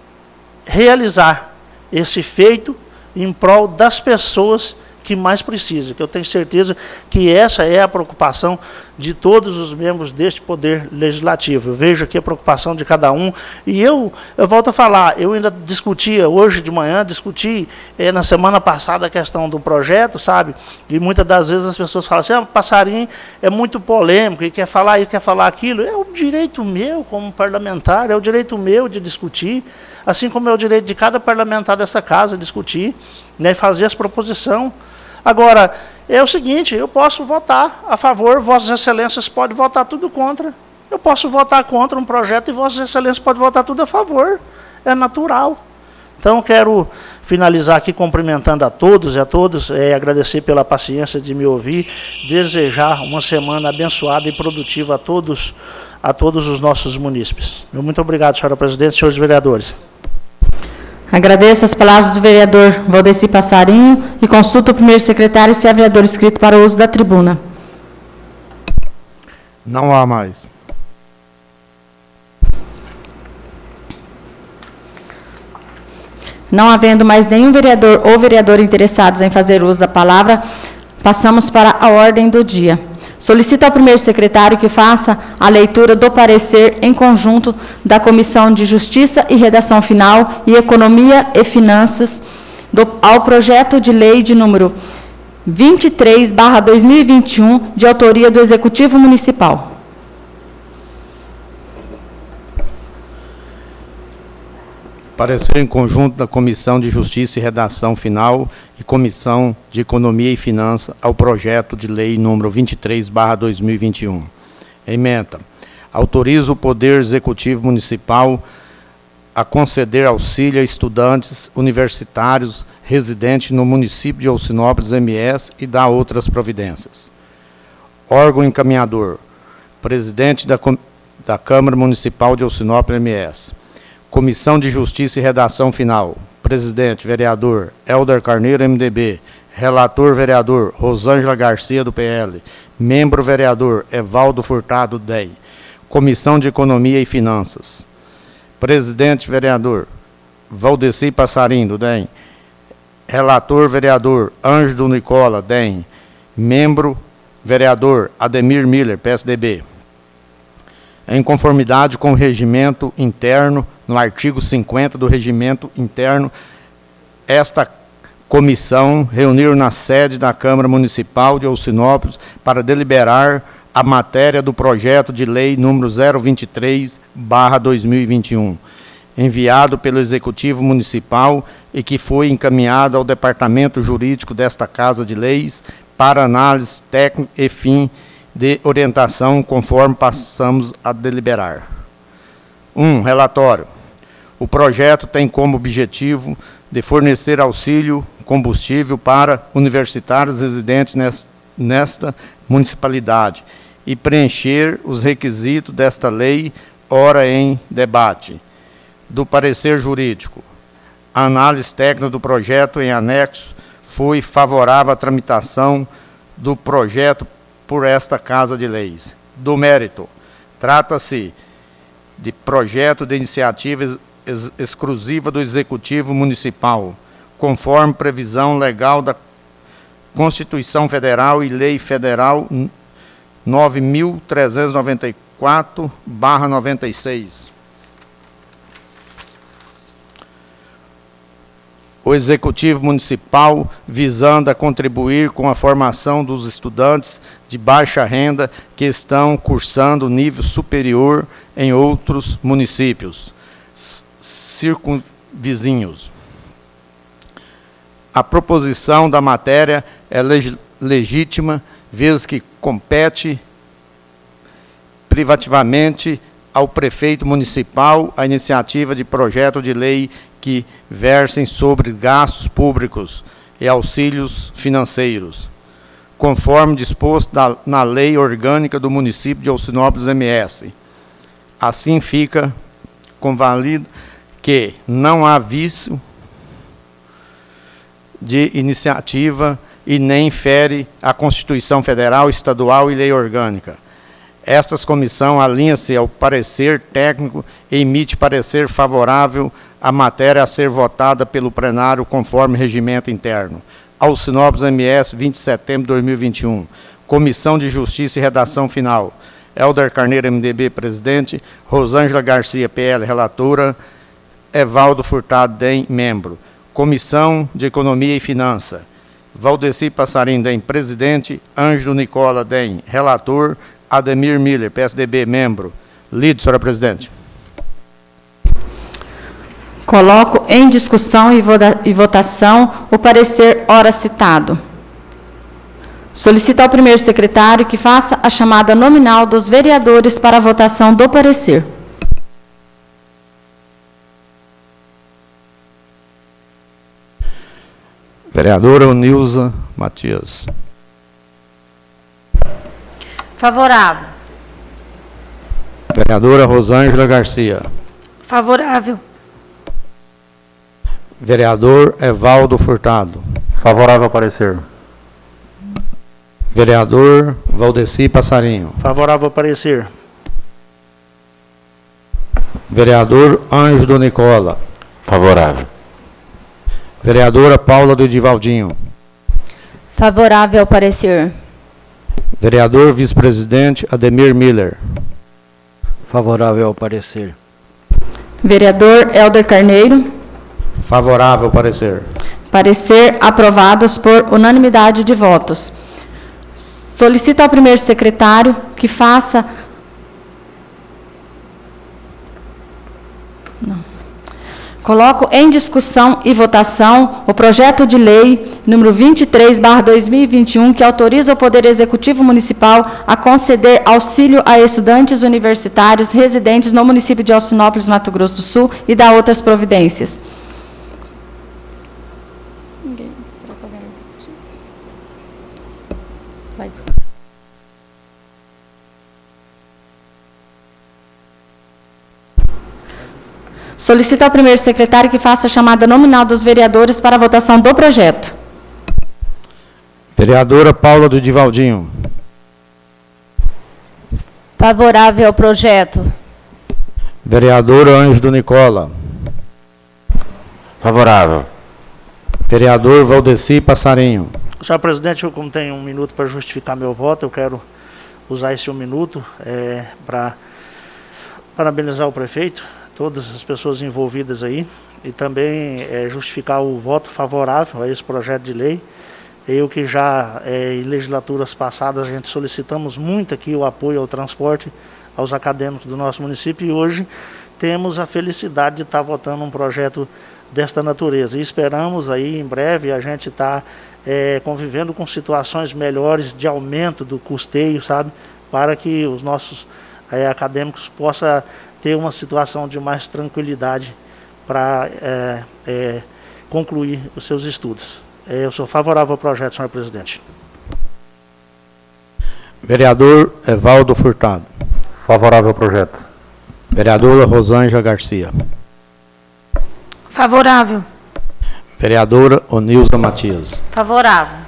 Speaker 8: realizar esse feito em prol das pessoas que mais precisam, que eu tenho certeza que essa é a preocupação de todos os membros deste Poder Legislativo. Eu vejo aqui a preocupação de cada um, e eu, eu volto a falar, eu ainda discutia, hoje de manhã, discuti eh, na semana passada a questão do projeto, sabe? E muitas das vezes as pessoas falam assim, ah, Passarinho é muito polêmico, e quer falar isso, quer falar aquilo. É o direito meu como parlamentar, é o direito meu de discutir, assim como é o direito de cada parlamentar dessa casa discutir, né, fazer as proposições. Agora, é o seguinte, eu posso votar a favor, Vossas Excelências podem votar tudo contra. Eu posso votar contra um projeto e Vossas Excelências podem votar tudo a favor. É natural. Então, quero finalizar aqui cumprimentando a todos e a todos, é, agradecer pela paciência de me ouvir, desejar uma semana abençoada e produtiva a todos, a todos os nossos munícipes. Muito obrigado, senhora presidente, senhores vereadores.
Speaker 1: Agradeço as palavras do vereador Valdeci Passarinho e consulto o primeiro secretário se há vereador inscrito para o uso da tribuna.
Speaker 2: Não há mais.
Speaker 1: Não havendo mais nenhum vereador ou vereadora interessados em fazer uso da palavra, passamos para a ordem do dia. Solicito ao primeiro secretário que faça a leitura do parecer em conjunto da Comissão de Justiça e Redação Final e Economia e Finanças do, ao projeto de lei de número vinte e três barra dois mil e vinte e um, de autoria do Executivo Municipal.
Speaker 2: Parecer em conjunto da Comissão de Justiça e Redação Final e Comissão de Economia e Finanças ao projeto de lei número vinte e três barra dois mil e vinte e um. Ementa. Autoriza o Poder Executivo Municipal a conceder auxílio a estudantes universitários residentes no município de Alcinópolis, M S, e dá outras providências. Órgão encaminhador. Presidente da, da Câmara Municipal de Alcinópolis, M S. Comissão de Justiça e Redação Final. Presidente, vereador Helder Carneiro, M D B. Relator, vereador Rosângela Garcia, do P L. Membro, vereador Evaldo Furtado, D E M. Comissão de Economia e Finanças. Presidente, vereador Valdeci Passarinho, do D E M. Relator, vereador Ângelo Nicola, D E M. Membro, vereador Ademir Miller, P S D B. Em conformidade com o regimento interno, no artigo cinquenta do regimento interno, esta comissão reuniu na sede da Câmara Municipal de Alcinópolis para deliberar a matéria do projeto de lei número zero vinte e três barra dois mil e vinte e um, enviado pelo Executivo Municipal e que foi encaminhado ao Departamento Jurídico desta Casa de Leis para análise técnica e fim de orientação, conforme passamos a deliberar. um. Um, relatório. O projeto tem como objetivo de fornecer auxílio combustível para universitários residentes nesta municipalidade e preencher os requisitos desta lei, ora em debate. Do parecer jurídico, a análise técnica do projeto em anexo foi favorável à tramitação do projeto por esta Casa de Leis. Do mérito, trata-se de projeto de iniciativa ex ex exclusiva do Executivo Municipal, conforme previsão legal da Constituição Federal e Lei Federal nove mil trezentos e noventa e quatro barra noventa e seis. O Executivo Municipal visando a contribuir com a formação dos estudantes de baixa renda que estão cursando nível superior em outros municípios circunvizinhos. A proposição da matéria é leg legítima, vez que compete privativamente ao prefeito municipal a iniciativa de projeto de lei que versem sobre gastos públicos e auxílios financeiros, conforme disposto da, na Lei Orgânica do Município de Alcinópolis M S. Assim fica convalido que não há vício de iniciativa e nem fere a Constituição Federal, Estadual e Lei Orgânica. Estas comissão alinha-se ao parecer técnico e emite parecer favorável à matéria a ser votada pelo plenário conforme regimento interno. Alcinópolis M S, vinte de setembro de dois mil e vinte e um. Comissão de Justiça e Redação Final. Helder Carneiro, M D B, presidente. Rosângela Garcia, P L, relatora. Evaldo Furtado, D E M, membro. Comissão de Economia e Finança. Valdeci Passarim, D E M, presidente. Ângelo Nicola, D E M, relator. Ademir Miller, P S D B, membro. Lido, senhora presidente.
Speaker 1: Coloco em discussão e, vota e votação o parecer ora citado. Solicito ao primeiro secretário que faça a chamada nominal dos vereadores para a votação do parecer.
Speaker 2: Vereadora Nilza Matias.
Speaker 5: Favorável.
Speaker 2: Vereadora Rosângela Garcia.
Speaker 4: Favorável.
Speaker 2: Vereador Evaldo Furtado.
Speaker 9: Favorável ao parecer.
Speaker 2: Vereador Valdeci Passarinho.
Speaker 8: Favorável ao parecer.
Speaker 2: Vereador Ângelo Nicola.
Speaker 7: Favorável.
Speaker 2: Vereadora Paula do Edivaldinho.
Speaker 3: Favorável ao parecer.
Speaker 2: Vereador Vice-Presidente Ademir Miller.
Speaker 6: Favorável ao parecer.
Speaker 1: Vereador Helder Carneiro.
Speaker 2: Favorável ao parecer.
Speaker 1: Parecer aprovados por unanimidade de votos. Solicito ao primeiro secretário que faça... Não. Coloco em discussão e votação o projeto de lei número vinte e três barra dois mil e vinte e um, que autoriza o Poder Executivo Municipal a conceder auxílio a estudantes universitários residentes no município de Alcinópolis, Mato Grosso do Sul, e dá outras providências. Ninguém. Será que alguém vai discutir? Vai discutir. Solicito ao primeiro secretário que faça a chamada nominal dos vereadores para a votação do projeto.
Speaker 2: Vereadora Paula do Edivaldinho.
Speaker 3: Favorável ao projeto.
Speaker 2: Vereador Ângelo Nicola.
Speaker 7: Favorável.
Speaker 2: Vereador Valdeci Passarinho.
Speaker 8: Senhor presidente, eu, como tenho um minuto para justificar meu voto, eu quero usar esse um minuto é, para parabenizar o prefeito, todas as pessoas envolvidas aí, e também é, justificar o voto favorável a esse projeto de lei. Eu que já é, em legislaturas passadas a gente solicitamos muito aqui o apoio ao transporte aos acadêmicos do nosso município, e hoje temos a felicidade de estar votando um projeto desta natureza. E esperamos aí em breve a gente estar é, convivendo com situações melhores de aumento do custeio, sabe, para que os nossos é, acadêmicos possam ter uma situação de mais tranquilidade para é, é, concluir os seus estudos. Eu sou favorável ao projeto, senhor presidente.
Speaker 2: Vereador Evaldo Furtado.
Speaker 9: Favorável ao projeto.
Speaker 2: Vereadora Rosângela Garcia.
Speaker 4: Favorável.
Speaker 2: Vereadora Onilza Matias.
Speaker 5: Favorável.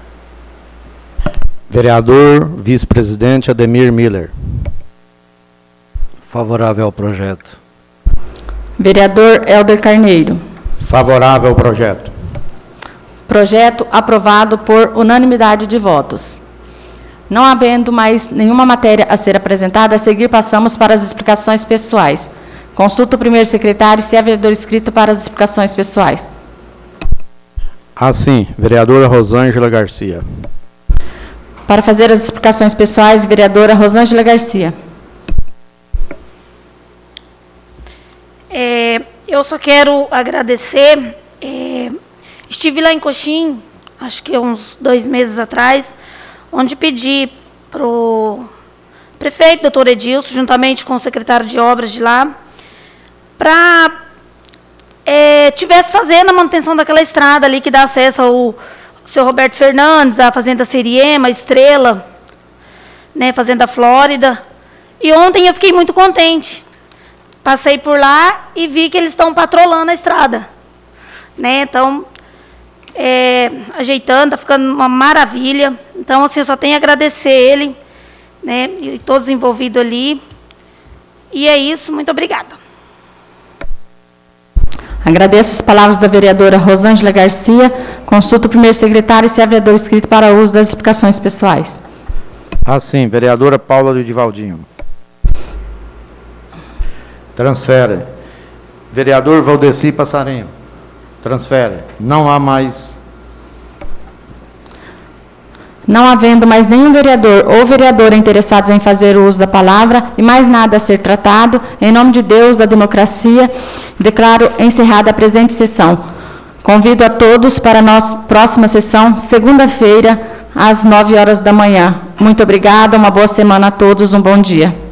Speaker 2: Vereador Vice-Presidente Ademir Miller.
Speaker 6: Favorável ao projeto.
Speaker 1: Vereador Helder Carneiro.
Speaker 2: Favorável ao projeto.
Speaker 1: Projeto aprovado por unanimidade de votos. Não havendo mais nenhuma matéria a ser apresentada, a seguir passamos para as explicações pessoais. Consulta o primeiro secretário se há vereador inscrito para as explicações pessoais.
Speaker 2: Assim, vereadora Rosângela Garcia.
Speaker 1: Para fazer as explicações pessoais, vereadora Rosângela Garcia.
Speaker 4: É, eu só quero agradecer. É, estive lá em Coxim, acho que uns dois meses atrás, onde pedi para o prefeito, doutor Edilson, juntamente com o secretário de obras de lá, para é, tivesse fazendo a manutenção daquela estrada ali que dá acesso ao seu Roberto Fernandes, à Fazenda Seriema, Estrela, né, Fazenda Flórida. E ontem eu fiquei muito contente. Passei por lá e vi que eles estão patrolando a estrada. Né, então, é, ajeitando, está ficando uma maravilha. Então, assim, eu só tenho a agradecer ele, né, e todos envolvidos ali. E é isso, muito obrigada.
Speaker 1: Agradeço as palavras da vereadora Rosângela Garcia. Consulta o primeiro secretário se há vereador inscrito para o uso das explicações pessoais.
Speaker 2: Assim, vereadora Paula do Divaldinho. Transfere. Vereador Valdeci Passarinho. Transfere. Não há mais.
Speaker 1: Não havendo mais nenhum vereador ou vereadora interessados em fazer o uso da palavra e mais nada a ser tratado, em nome de Deus, da democracia, declaro encerrada a presente sessão. Convido a todos para a nossa próxima sessão, segunda-feira, às nove horas da manhã. Muito obrigada, uma boa semana a todos, um bom dia.